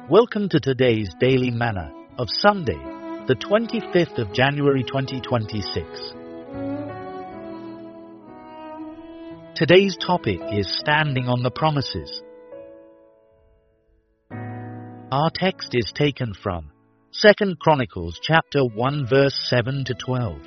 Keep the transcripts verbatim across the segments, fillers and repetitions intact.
Welcome to today's Daily Manna of Sunday, the twenty-fifth of January twenty twenty-six. Today's topic is Standing on the Promises. Our text is taken from Second Chronicles chapter one verse seven to twelve.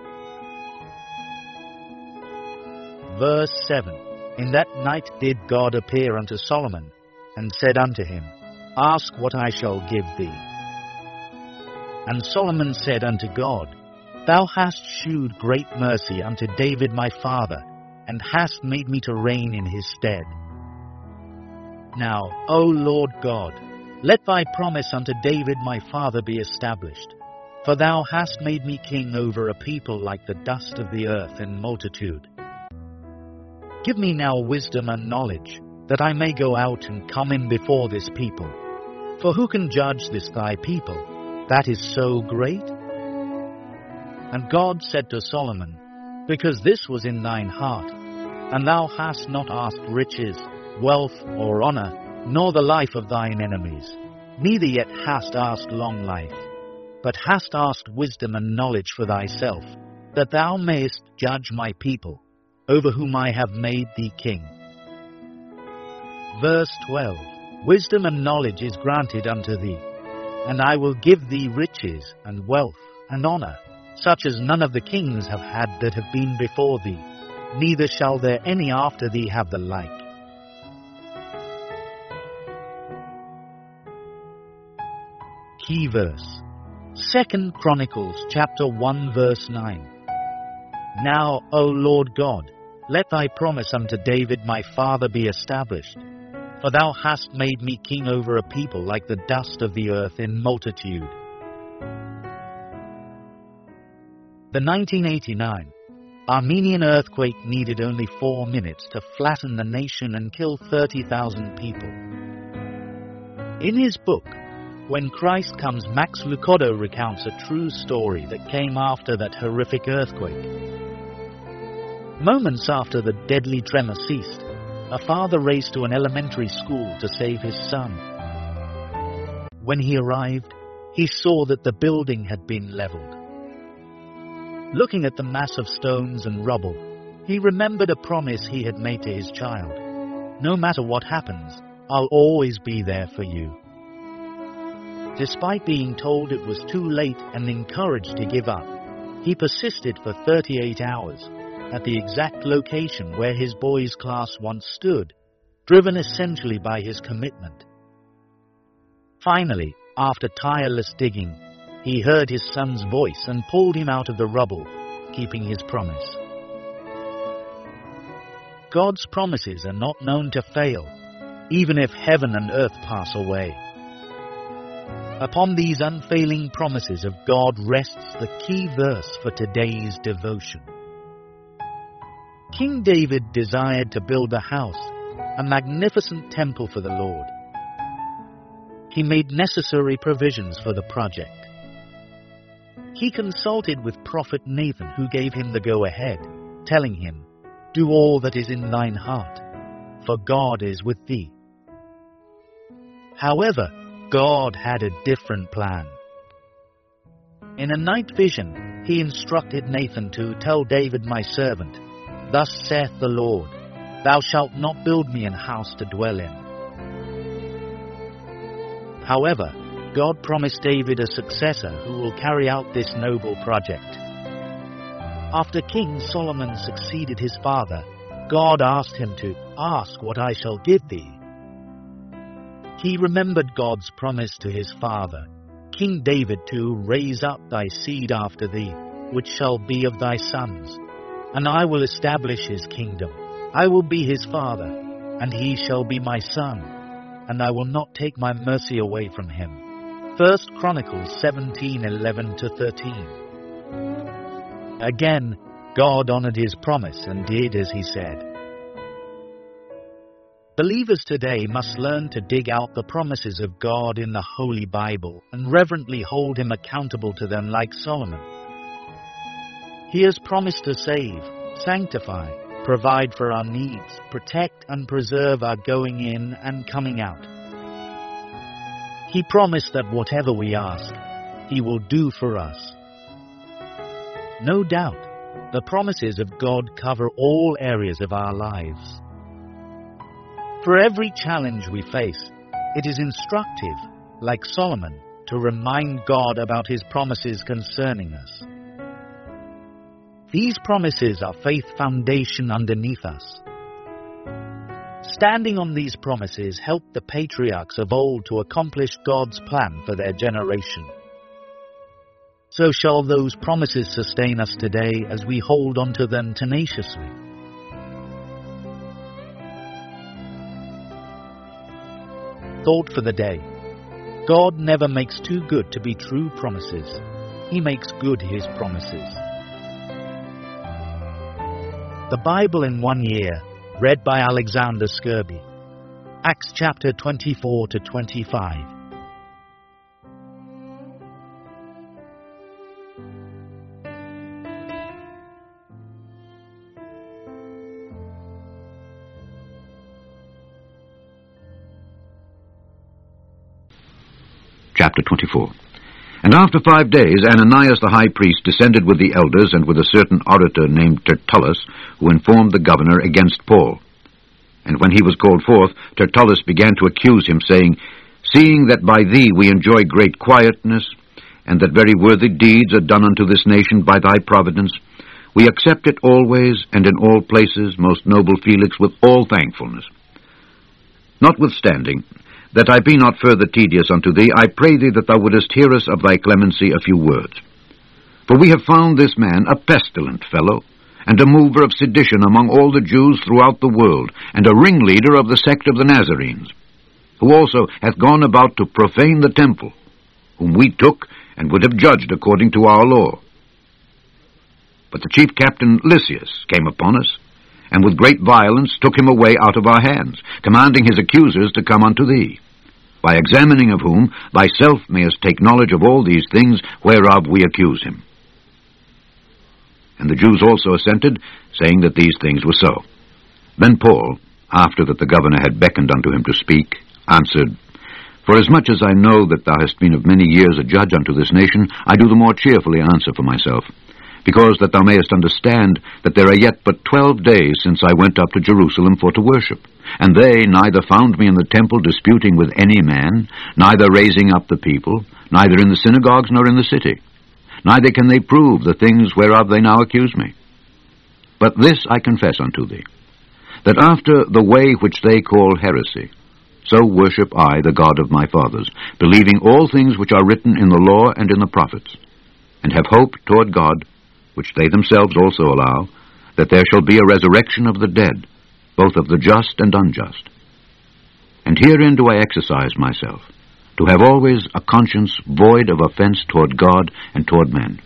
Verse seven. In that night did God appear unto Solomon, and said unto him, Ask what I shall give thee. And Solomon said unto God, Thou hast shewed great mercy unto David my father, and hast made me to reign in his stead. Now, O Lord God, let thy promise unto David my father be established. For thou hast made me king over a people like the dust of the earth in multitude. Give me now wisdom and knowledge, that I may go out and come in before this people. For who can judge this thy people, that is so great? And God said to Solomon, Because this was in thine heart, and thou hast not asked riches, wealth, or honour, nor the life of thine enemies, neither yet hast asked long life, but hast asked wisdom and knowledge for thyself, that thou mayest judge my people, over whom I have made thee king. Verse twelve. Wisdom and knowledge is granted unto thee, and I will give thee riches and wealth and honour, such as none of the kings have had that have been before thee, neither shall there any after thee have the like. Key verse. Second Chronicles chapter one verse nine. Now, O Lord God, let thy promise unto David my father be established. For thou hast made me king over a people like the dust of the earth in multitude. The nineteen eighty-nine Armenian earthquake needed only four minutes to flatten the nation and kill thirty thousand people. In his book, When Christ Comes, Max Lucado recounts a true story that came after that horrific earthquake. Moments after the deadly tremor ceased, a father raced to an elementary school to save his son. When he arrived, he saw that the building had been leveled. Looking at the mass of stones and rubble, he remembered a promise he had made to his child. No matter what happens, I'll always be there for you. Despite being told it was too late and encouraged to give up, he persisted for thirty-eight hours. At the exact location where his boys' class once stood, driven essentially by his commitment. Finally, after tireless digging, he heard his son's voice and pulled him out of the rubble, keeping his promise. God's promises are not known to fail, even if heaven and earth pass away. Upon these unfailing promises of God rests the key verse for today's devotion. King David desired to build a house, a magnificent temple for the Lord. He made necessary provisions for the project. He consulted with prophet Nathan, who gave him the go-ahead, telling him, Do all that is in thine heart, for God is with thee. However, God had a different plan. In a night vision, he instructed Nathan to tell David my servant, Thus saith the Lord, Thou shalt not build me an house to dwell in. However, God promised David a successor who will carry out this noble project. After King Solomon succeeded his father, God asked him to ask what I shall give thee. He remembered God's promise to his father, King David, to raise up thy seed after thee, which shall be of thy sons. And I will establish his kingdom. I will be his father, and he shall be my son, and I will not take my mercy away from him. First Chronicles seventeen eleven to thirteen. Again, God honored his promise and did as he said. Believers today must learn to dig out the promises of God in the Holy Bible and reverently hold him accountable to them like Solomon. He has promised to save, sanctify, provide for our needs, protect and preserve our going in and coming out. He promised that whatever we ask, He will do for us. No doubt, the promises of God cover all areas of our lives. For every challenge we face, it is instructive, like Solomon, to remind God about His promises concerning us. These promises are faith foundation underneath us. Standing on these promises helped the patriarchs of old to accomplish God's plan for their generation. So shall those promises sustain us today as we hold on to them tenaciously. Thought for the day. God never makes too good to be true promises. He makes good His promises. The Bible in one year, read by Alexander Skirby. Acts chapter twenty-four to twenty-five. Chapter twenty-four. And after five days Ananias the high priest descended with the elders and with a certain orator named Tertullus, who informed the governor against Paul. And when he was called forth, Tertullus began to accuse him, saying, Seeing that by thee we enjoy great quietness, and that very worthy deeds are done unto this nation by thy providence, we accept it always and in all places, most noble Felix, with all thankfulness. Notwithstanding, that I be not further tedious unto thee, I pray thee that thou wouldest hear us of thy clemency a few words. For we have found this man a pestilent fellow, and a mover of sedition among all the Jews throughout the world, and a ringleader of the sect of the Nazarenes, who also hath gone about to profane the temple, whom we took and would have judged according to our law. But the chief captain Lysias came upon us, and with great violence took him away out of our hands, commanding his accusers to come unto thee, by examining of whom thyself mayest take knowledge of all these things whereof we accuse him. And the Jews also assented, saying that these things were so. Then Paul, after that the governor had beckoned unto him to speak, answered, Forasmuch as I know that thou hast been of many years a judge unto this nation, I do the more cheerfully answer for myself, because that thou mayest understand that there are yet but twelve days since I went up to Jerusalem for to worship. And they neither found me in the temple disputing with any man, neither raising up the people, neither in the synagogues nor in the city. Neither can they prove the things whereof they now accuse me. But this I confess unto thee, that after the way which they call heresy, so worship I the God of my fathers, believing all things which are written in the law and in the prophets, and have hope toward God, which they themselves also allow, that there shall be a resurrection of the dead, both of the just and unjust. And herein do I exercise myself, to have always a conscience void of offense toward God and toward men.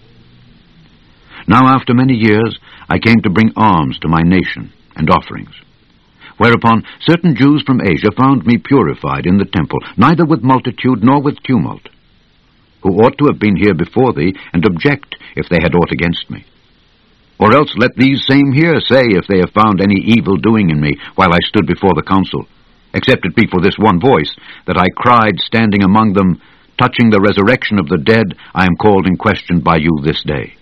Now after many years I came to bring alms to my nation, and offerings. Whereupon certain Jews from Asia found me purified in the temple, neither with multitude nor with tumult, who ought to have been here before thee, and object if they had aught against me. Or else let these same here say if they have found any evil doing in me while I stood before the council, except it be for this one voice, that I cried standing among them, Touching the resurrection of the dead, I am called in question by you this day.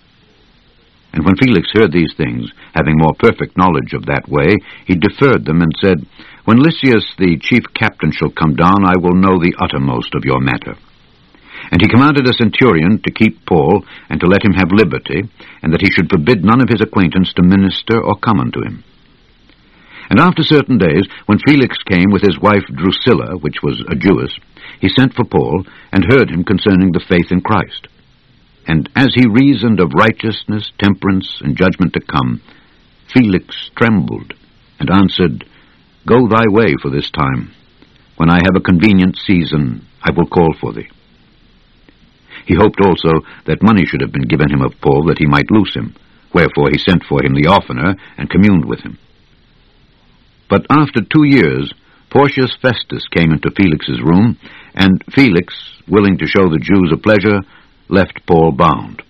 And when Felix heard these things, having more perfect knowledge of that way, he deferred them, and said, When Lysias the chief captain shall come down, I will know the uttermost of your matter. And he commanded a centurion to keep Paul, and to let him have liberty, and that he should forbid none of his acquaintance to minister or come unto him. And after certain days, when Felix came with his wife Drusilla, which was a Jewess, he sent for Paul, and heard him concerning the faith in Christ. And as he reasoned of righteousness, temperance, and judgment to come, Felix trembled, and answered, Go thy way for this time. When I have a convenient season, I will call for thee. He hoped also that money should have been given him of Paul, that he might loose him. Wherefore he sent for him the oftener, and communed with him. But after two years, Porcius Festus came into Felix's room, and Felix, willing to show the Jews a pleasure, left Paul bound.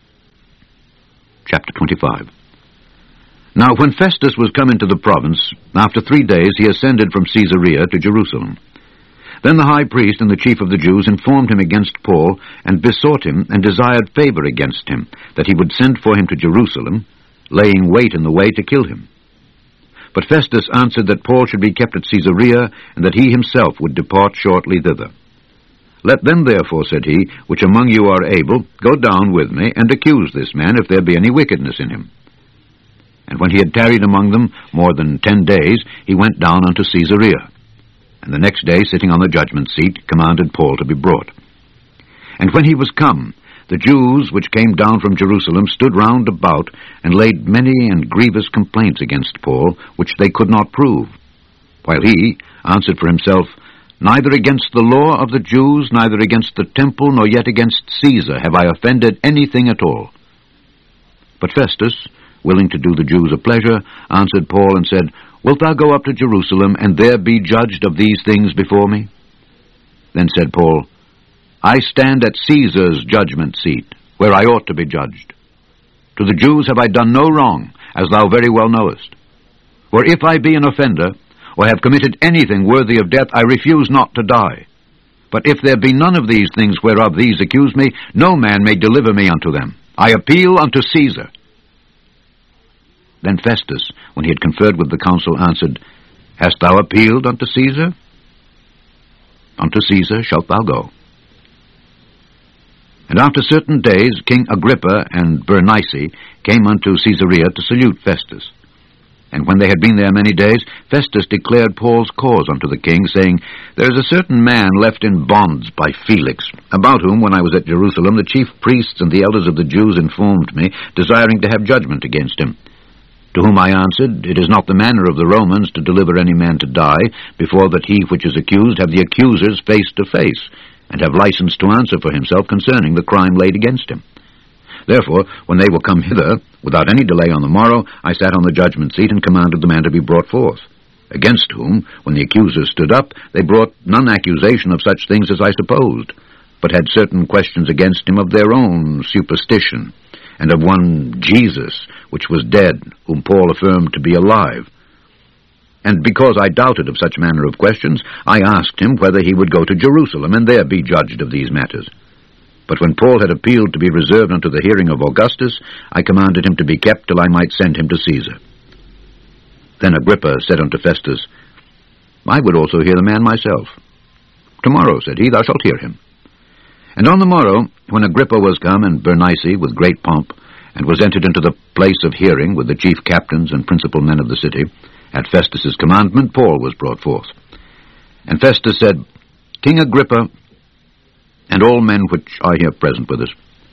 Chapter twenty-five. Now when Festus was come into the province, after three days he ascended from Caesarea to Jerusalem. Then the high priest and the chief of the Jews informed him against Paul, and besought him and desired favor against him, that he would send for him to Jerusalem, laying wait in the way to kill him. But Festus answered that Paul should be kept at Caesarea, and that he himself would depart shortly thither. Let them therefore, said he, which among you are able, go down with me, and accuse this man, if there be any wickedness in him. And when he had tarried among them more than ten days, he went down unto Caesarea. And the next day, sitting on the judgment seat, commanded Paul to be brought. And when he was come, the Jews which came down from Jerusalem stood round about, and laid many and grievous complaints against Paul, which they could not prove. While he answered for himself, Neither against the law of the Jews, neither against the temple, nor yet against Caesar have I offended anything at all. But Festus, willing to do the Jews a pleasure, answered Paul and said, Wilt thou go up to Jerusalem, and there be judged of these things before me? Then said Paul, I stand at Caesar's judgment seat, where I ought to be judged. To the Jews have I done no wrong, as thou very well knowest. For if I be an offender, or have committed anything worthy of death, I refuse not to die. But if there be none of these things whereof these accuse me, no man may deliver me unto them. I appeal unto Caesar. Then Festus, when he had conferred with the council, answered, Hast thou appealed unto Caesar? Unto Caesar shalt thou go. And after certain days King Agrippa and Bernice came unto Caesarea to salute Festus. And when they had been there many days, Festus declared Paul's cause unto the king, saying, There is a certain man left in bonds by Felix, about whom, when I was at Jerusalem, the chief priests and the elders of the Jews informed me, desiring to have judgment against him. To whom I answered, It is not the manner of the Romans to deliver any man to die, before that he which is accused have the accusers face to face, and have license to answer for himself concerning the crime laid against him. Therefore, when they were come hither, without any delay on the morrow, I sat on the judgment seat and commanded the man to be brought forth. Against whom, when the accusers stood up, they brought none accusation of such things as I supposed, but had certain questions against him of their own superstition, and of one Jesus, which was dead, whom Paul affirmed to be alive. And because I doubted of such manner of questions, I asked him whether he would go to Jerusalem, and there be judged of these matters. But when Paul had appealed to be reserved unto the hearing of Augustus, I commanded him to be kept till I might send him to Caesar. Then Agrippa said unto Festus, I would also hear the man myself. Tomorrow, said he, thou shalt hear him. And on the morrow, when Agrippa was come, and Bernice with great pomp, and was entered into the place of hearing with the chief captains and principal men of the city, at Festus's commandment Paul was brought forth. And Festus said, King Agrippa, and all men which are here present with us,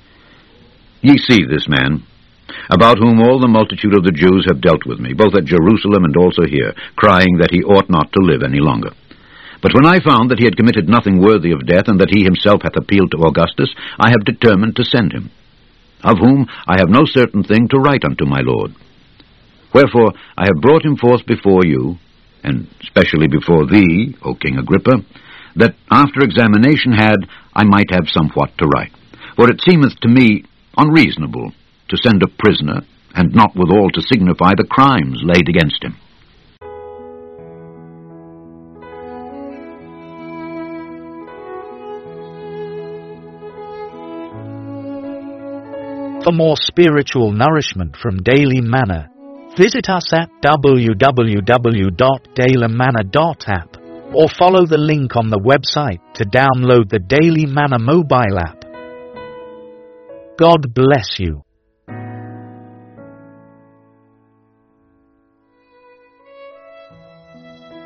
ye see this man, about whom all the multitude of the Jews have dealt with me, both at Jerusalem and also here, crying that he ought not to live any longer. But when I found that he had committed nothing worthy of death, and that he himself hath appealed to Augustus, I have determined to send him, of whom I have no certain thing to write unto my lord. Wherefore I have brought him forth before you, and specially before thee, O King Agrippa, that after examination had, I might have somewhat to write. For it seemeth to me unreasonable to send a prisoner, and not withal to signify the crimes laid against him. For more spiritual nourishment from Daily Manna, visit us at w w w dot daily manna dot app or follow the link on the website to download the Daily Manna mobile app. God bless you.